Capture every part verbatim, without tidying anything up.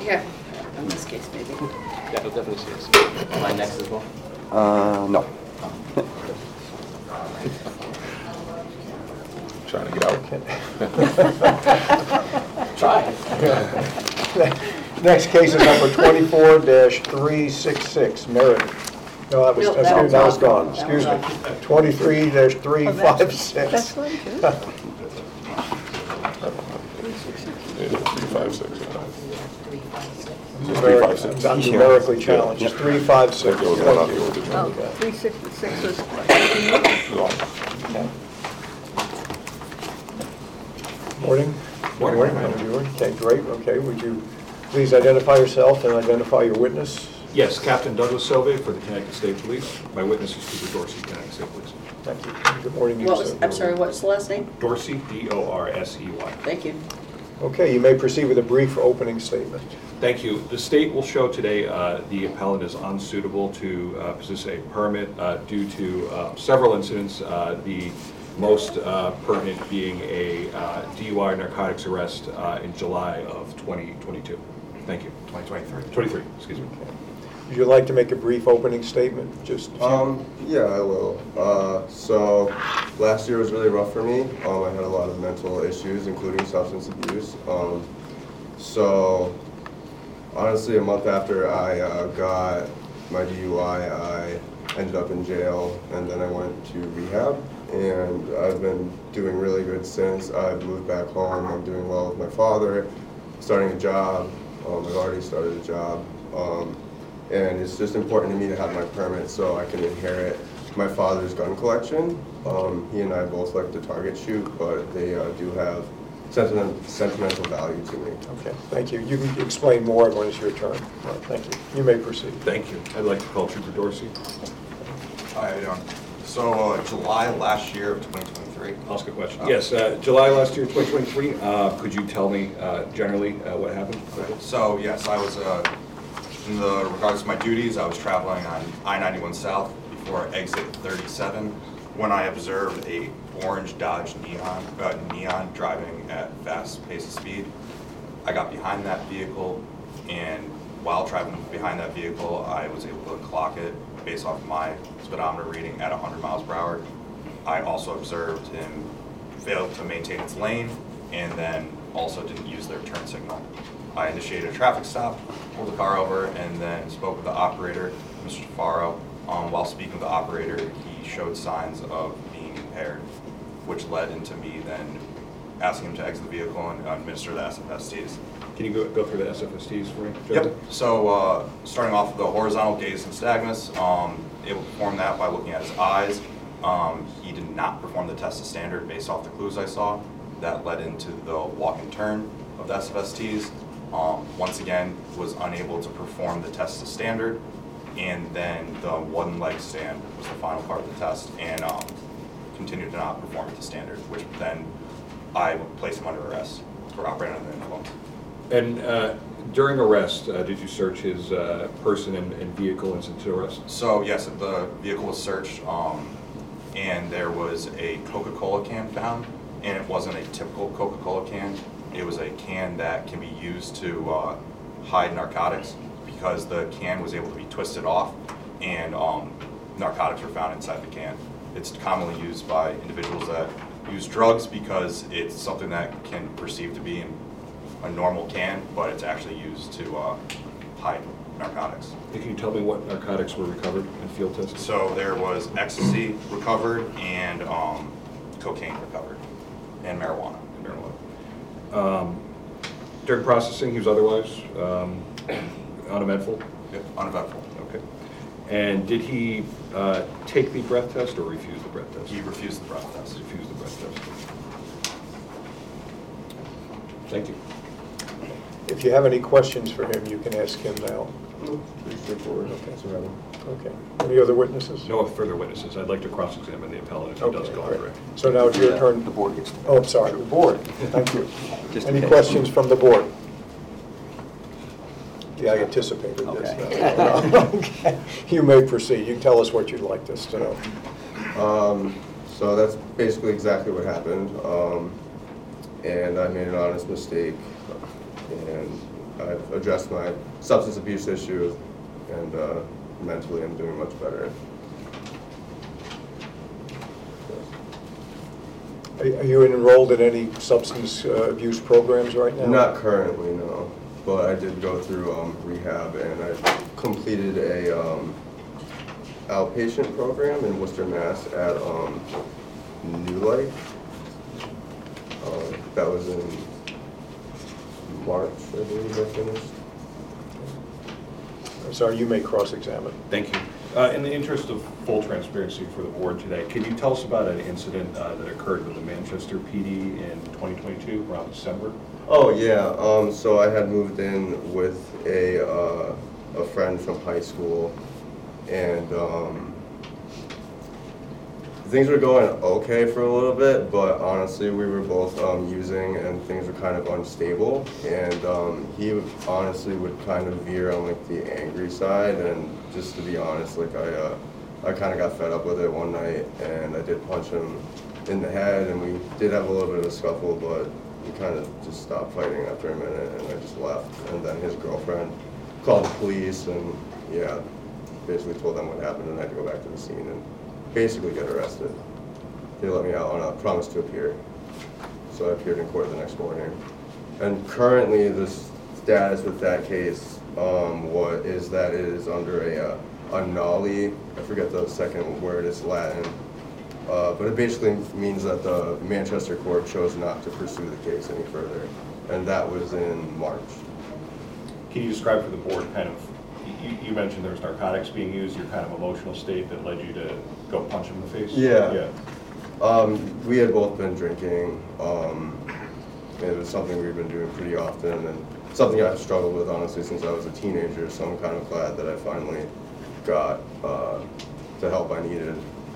Yeah, in this case, maybe. Yeah, it'll definitely see us. Am I next as well? Uh, no. Trying to get out. Try. Next case is number twenty-four dash three six six, Meredith. No, that was, No, that excuse, was that was off. gone, That excuse was me. twenty-three dash three five That's six. one, too. Yeah, three, five, six. Three, five, six. I'm numerically challenged, Yeah. three five six. That goes one off the original. Oh, three sixty-six was, Morning. Morning. How you doing? Okay, great, okay, would you please identify yourself and identify your witness? Yes, Captain Douglas Silva for the Connecticut State Police. My witness is Cooper Dorsey, Connecticut State Police. Thank you. Good morning, you What was, sir. I'm sorry, what's the last name? Dorsey, D O R S E Y. Thank you. Okay, you may proceed with a brief opening statement. Thank you. The state will show today uh, the appellant is unsuitable to uh, possess a permit uh, due to uh, several incidents, uh, the most uh, pertinent being a uh, D U I narcotics arrest uh, in July of twenty twenty-two. Thank you. twenty twenty-three. twenty-three, excuse me. Would you like to make a brief opening statement? Just a few- Um, yeah, I will. Uh, so, last year was really rough for me. Um, I had a lot of mental issues, including substance abuse. Um, so, honestly, a month after I uh, got my D U I, I ended up in jail, and then I went to rehab. And I've been doing really good since. I've moved back home. I'm doing well with my father, starting a job. Um, I've already started a job. Um, and it's just important to me to have my permit so I can inherit my father's gun collection. Um, he and I both like to target shoot, but they uh, do have sentiment, sentimental value to me. Okay, thank you. You can explain more when it's your turn. All right, thank you. You may proceed. Thank you. I'd like to call Trooper Dorsey. Hi, how you doing? So, uh, July last year of twenty twenty-three. I'll ask a question. Oh. Yes, uh, July last year, twenty twenty-three. Uh, could you tell me uh, generally uh, what happened? So, yes, I was, uh, in the regards to my duties, I was traveling on I ninety-one South before exit thirty-seven when I observed a orange Dodge Neon, uh, Neon driving at fast pace of speed. I got behind that vehicle, and while traveling behind that vehicle, I was able to clock it based off my speedometer reading at one hundred miles per hour. I also observed him fail to maintain its lane and then also didn't use their turn signal. I initiated a traffic stop, pulled the car over, and then spoke with the operator, Mister Faro. Um, while speaking with the operator, he showed signs of being impaired, which led into me then asking him to exit the vehicle and administer the S F S Ts. Can you go, go through the S F S Ts for me? Yep. So uh, starting off with the horizontal gaze nystagmus, um, able to perform that by looking at his eyes. Um, he did not perform the test to standard based off the clues I saw. That led into the walk and turn of the S F S Ts. Um, once again, was unable to perform the test to standard. And then the one leg stand was the final part of the test, and um, continued to not perform it to standard, which then I placed him under arrest for operating under the influence. And uh, during arrest, uh, did you search his uh, person and, and vehicle incident to arrest? So yes, the vehicle was searched, um, and there was a Coca-Cola can found, and it wasn't a typical Coca-Cola can. It was a can that can be used to uh, hide narcotics, because the can was able to be twisted off, and um, narcotics were found inside the can. It's commonly used by individuals that use drugs because it's something that can perceive to be in a normal can, but it's actually used to uh, hide narcotics. And can you tell me what narcotics were recovered in field testing? So there was ecstasy recovered, and um, cocaine recovered, and marijuana. And marijuana. Um, during processing, he was otherwise um, uneventful? Yep, uneventful. Okay. And did he uh, take the breath test or refuse the breath test? He refused the breath test. Refused the breath test. Thank you. If you have any questions for him, you can ask him now. Pretty straightforward. Okay. Okay. Any other witnesses? No further witnesses. I'd like to cross-examine the appellant if he does Okay, go all right. correct. So now it's your Yeah, turn. The board gets to. Oh, I'm sorry, the board. Thank you. Just in Any case. questions from the board? Yeah, I anticipated this. Okay. You may proceed. You can tell us what you'd like us to know. Um, so that's basically exactly what happened. Um, and I made an honest mistake. And I've addressed my substance abuse issue, and uh, mentally I'm doing much better. Are are you enrolled in any substance uh, abuse programs right now? Not currently, no. But I did go through um, rehab, and I completed a um, outpatient program in Worcester, Mass. At um, New Life. Uh, that was in March, I believe I finished. I'm sorry, you may cross-examine. Thank you. Uh, In the interest of full transparency for the board today, can you tell us about an incident uh, that occurred with the Manchester P D in twenty twenty-two, around December? Oh yeah, um, so I had moved in with a uh, a friend from high school, and um, things were going okay for a little bit, but honestly we were both um, using and things were kind of unstable, and um, he would, honestly would kind of veer on like the angry side, and just to be honest, like I uh, I kind of got fed up with it one night, and I did punch him in the head, and we did have a little bit of a scuffle, but we kind of just stopped fighting after a minute, and I just left, and then his girlfriend called the police, and yeah, basically told them what happened, and I had to go back to the scene and basically get arrested. They let me out on a promise to appear. So I appeared in court the next morning. And currently the status with that case um, what is that it is under a, uh, a nollie. I forget the second word, it's Latin. Uh, but it basically means that the Manchester court chose not to pursue the case any further. And that was in March. Can you describe for the board kind of, you, you mentioned there was narcotics being used, your kind of emotional state that led you to go punch him in the face? Yeah. Yeah. Um, we had both been drinking. Um, it was something we've been doing pretty often, and something I've struggled with honestly since I was a teenager. So I'm kind of glad that I finally got uh, the help I needed.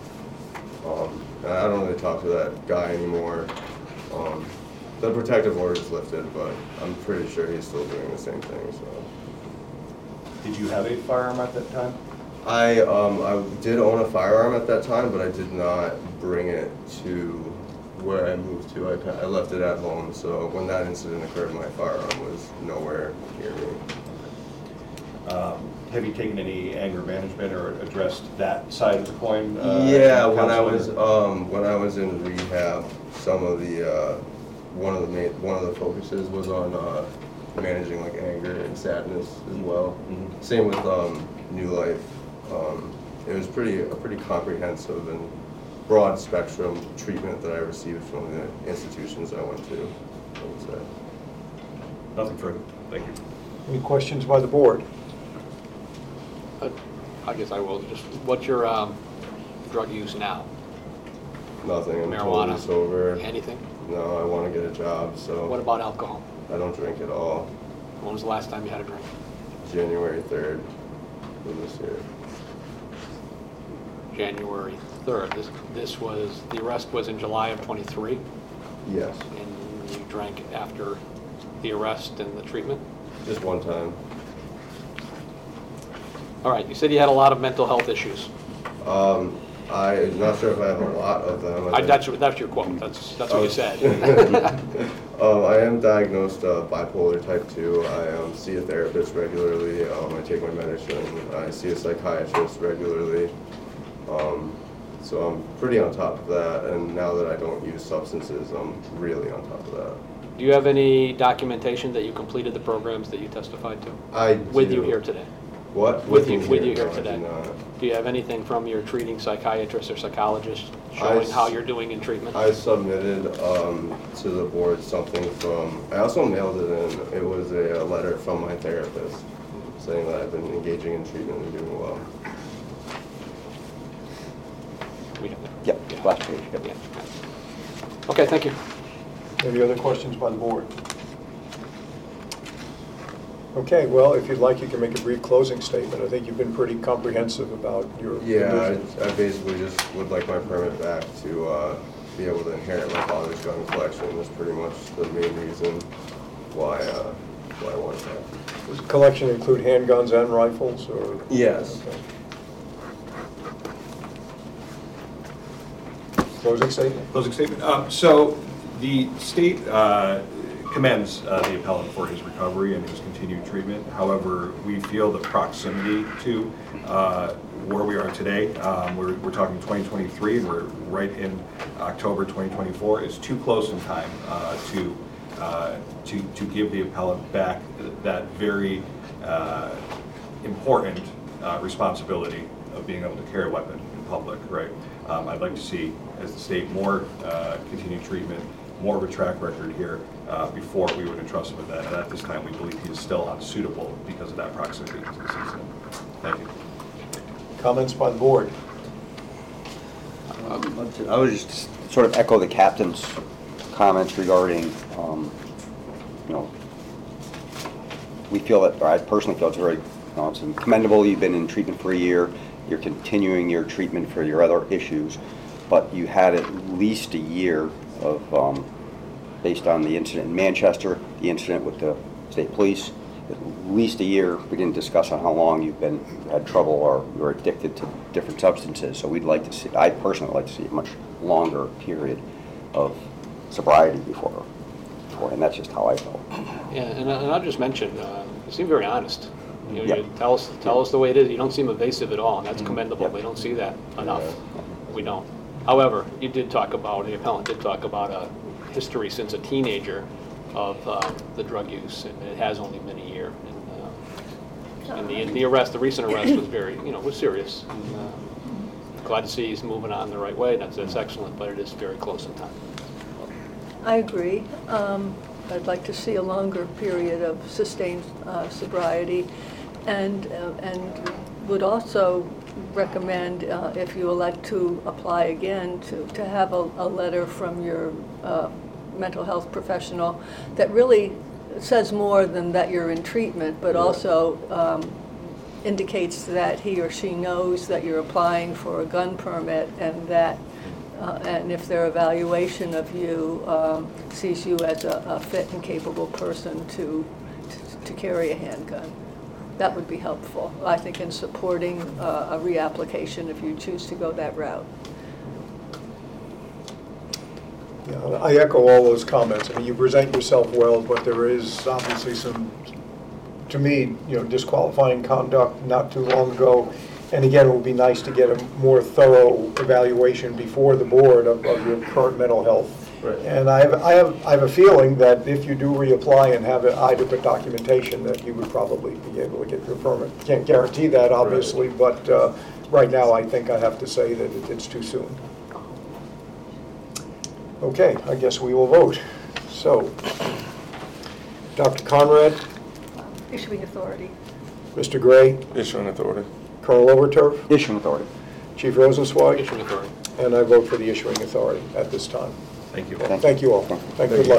Um, and I don't really talk to that guy anymore. Um, the protective order is lifted, but I'm pretty sure he's still doing the same thing. So. Did you have a firearm at that time? I um, I did own a firearm at that time, but I did not bring it to where I moved to. I, I left it at home, so when that incident occurred, my firearm was nowhere near me. Um, have you taken any anger management or addressed that side of the coin? Uh, yeah, when I counseling? was um, when I was in rehab, some of the uh, one of the main one of the focuses was on uh, managing like anger and sadness as well. Mm-hmm. Same with um, New Life. Um, it was pretty a pretty comprehensive and broad spectrum treatment that I received from the institutions I went to, I would say. Nothing further. Thank you. Any questions by the board? Uh, I guess I will. Just what's your um, drug use now? Nothing. I'm Marijuana? totally sober. Anything? No, I want to get a job, so What about alcohol? I don't drink at all. When was the last time you had a drink? January third of this year. January third. This this was the arrest was in July of twenty-three, Yes, and you drank after the arrest and the treatment. just one time. All right. You said you had a lot of mental health issues. Um, I'm not sure if I have a lot of them. I, that's that's your quote. That's that's what you said. um, I am diagnosed uh, bipolar type two. I um, see a therapist regularly. Um, I take my medicine. I see a psychiatrist regularly. Um, so I'm pretty on top of that. And now that I don't use substances, I'm really on top of that. Do you have any documentation that you completed the programs that you testified to? I With do. you here today? What? With you, me with you here No, I do today? not. Do you have anything from your treating psychiatrist or psychologist I showing s- how you're doing in treatment? I submitted um, to the board something from, I also mailed it in. It was a, a letter from my therapist saying that I've been engaging in treatment and doing well. We have that. Yep, Yeah. last page, yep. Yeah. Okay, thank you. Any other questions by the board? Okay, well, if you'd like, you can make a brief closing statement. I think you've been pretty comprehensive about your Yeah, conditions. I, I basically just would like my permit back to uh, be able to inherit my father's gun collection. That's pretty much the main reason why uh, why I wanted that. Does the collection include handguns and rifles, or? Yes. Okay. Closing statement? Closing statement. Um, So the state uh, commends uh, the appellant for his recovery and his continued continued treatment. However, we feel the proximity to uh, where we are today, um, we're, we're talking twenty twenty-three, and we're right in October twenty twenty-four, is too close in time uh, to, uh, to, to give the appellant back that very uh, important uh, responsibility of being able to carry a weapon in public, right? Um, I'd like to see, as the state, more uh, continued treatment, more of a track record here uh, before we would entrust him with that. And at this time, we believe he is still unsuitable because of that proximity to this incident. Thank you. Comments by the board? I would just sort of echo the captain's comments regarding, um, you know, we feel that, or I personally feel it's very, you know, it's commendable. You've been in treatment for a year. You're continuing your treatment for your other issues, but you had at least a year of, um, based on the incident in Manchester, the incident with the state police, at least a year. We didn't discuss on how long you've been had trouble or you're addicted to different substances. So we'd like to see, I personally would like to see a much longer period of sobriety before, before and that's just how I felt. Yeah, and, and I'll just mention, uh, you seem very honest. You know, Yep. you tell us, tell us the way it is. You don't seem evasive at all, and that's Mhm. commendable. Yep. We don't see that enough. We don't. However, you did talk about, the appellant did talk about a history since a teenager of uh, the drug use, and it has only been a year. And, uh, and the, the arrest, the recent arrest was very, you know, was serious. And, uh, glad to see he's moving on the right way. That's, that's excellent, but it is very close in time. I agree. Um, I'd like to see a longer period of sustained uh, sobriety, and uh, and would also recommend, uh, if you elect to apply again, to, to have a, a letter from your uh, mental health professional that really says more than that you're in treatment, but also um, indicates that he or she knows that you're applying for a gun permit, and that Uh, and if their evaluation of you um, sees you as a, a fit and capable person to, to to carry a handgun. That would be helpful, I think, in supporting uh, a reapplication if you choose to go that route. Yeah, I echo all those comments. I mean, you present yourself well, but there is obviously some, to me, you know, disqualifying conduct not too long ago. And again, it would be nice to get a more thorough evaluation before the board of, of your current mental health. Right. And I have, I have, I have a feeling that if you do reapply and have adequate documentation, that you would probably be able to get your permit. Can't guarantee that, obviously, Right. but uh, right now, I think I have to say that it, it's too soon. Okay, I guess we will vote. So, Doctor Conrad, Issuing authority. Mister Gray, Issuing authority. Colonel Overturf, Issuing authority. Chief Rosenzweig, Issuing authority. and I vote for the issuing authority at this time. Thank you. Thank Thank you all. Thank you. Good luck.